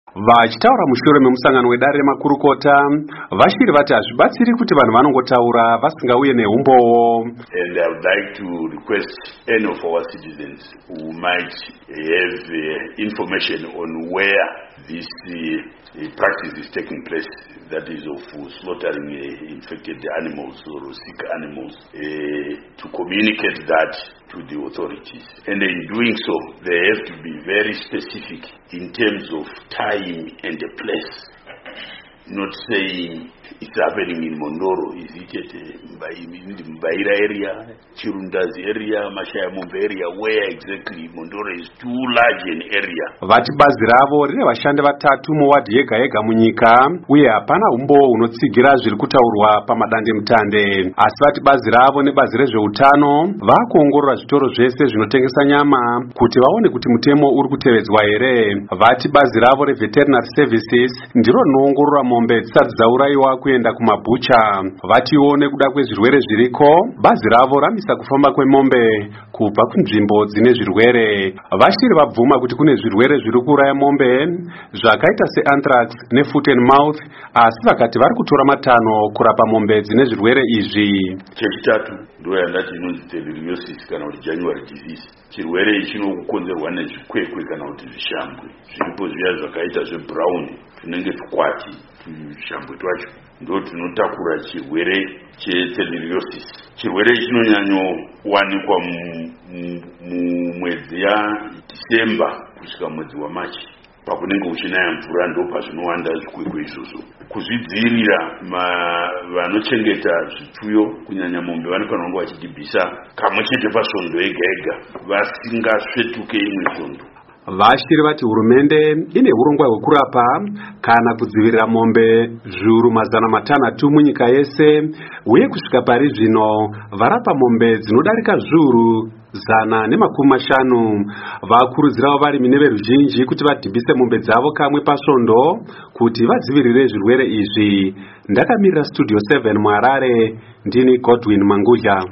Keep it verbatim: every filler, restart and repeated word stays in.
Vachitaura mushure memusangano wedare remakurukota, vashiri vati hazvibatsiri kuti vanhu vanongotaura vasingauye neumbowo. And I would like to request any of our citizens who might have uh, information on where this uh, practice is taking place, that is of slaughtering uh, infected animals or sick animals, uh, to communicate that to the authorities. And in doing so, they have to be very specific in terms of time and the place. Not saying it's happening in Mondoro, is it at the Mbaira area, Chirundas area, Mashaya Mombe area, where exactly Mondoro is too large an area. Vati bazi ravo rine vashandi vatatu muwadhi yega yega munyika, uye hapana umbo unotsigira zviri kutaurwa pamadande mutande. Asi vati bazi ravo nebazi rezveutano vakuongorora zvitoro zvese zvinotengesa nyama kuti vaone kuti mutemo uri kutevedzwa here. Vati bazi ravo reveterinary services ndiro rinoongorora mombe dzisati dzaurayiwa kuenda kumabucha. Vatiwo nekuda kwezvirwere zviriko, bazi ravo ramisa kufamba kwemombe kubva kunzvimbo dzine zvirwere. Vashiri vabvuma kuti kune zvirwere zviri kuuraya mombe zvakaita seanthrax nefoot and mouth, asi vakati vari kutora matanho kurapa mombe dzine zvirwere izvi. Chechitatu ndo yandati inonzi Theileriosis kana kuti January disease. Chirwere chinokonzerwa nezvikwekwe kana kuti zvishambwe. Zviripo zviya zvakaita zvebrown tunenge tukwati tushambwe twacho ndo tunotakura chirwere cheTheileriosis. Chirwere chinonyanyowanikwa mumwedzi yaDisemba kusvika mwedzi waMachi. Pakunenge kuchinaya mvura ndo pazvinowanda zvikwekwe izvozvo. Kuzvidzivirira vanochengeta zvipfuyo kunyanya mombe vanofanira kunge vachidhibhisa kamwe chete pasvondo yega yega vasingasvetuke imwe svondo. Vashiri vati hurumende ine urongwa hwekurapa kana kudzivirira mombe zviuru mazana matanhatu munyika yese, uye kusvika pari zvino varapa mombe dzinodarika zviuru zana nemakumi mashanu. Vakurudzirawo varimi neveruzhinji kuti vadhibhise mombe dzavo kamwe pasvondo kuti vadzivirire zvirwere izvi. Ndakamirira studio seven muHarare, ndini Godwin Mangudya.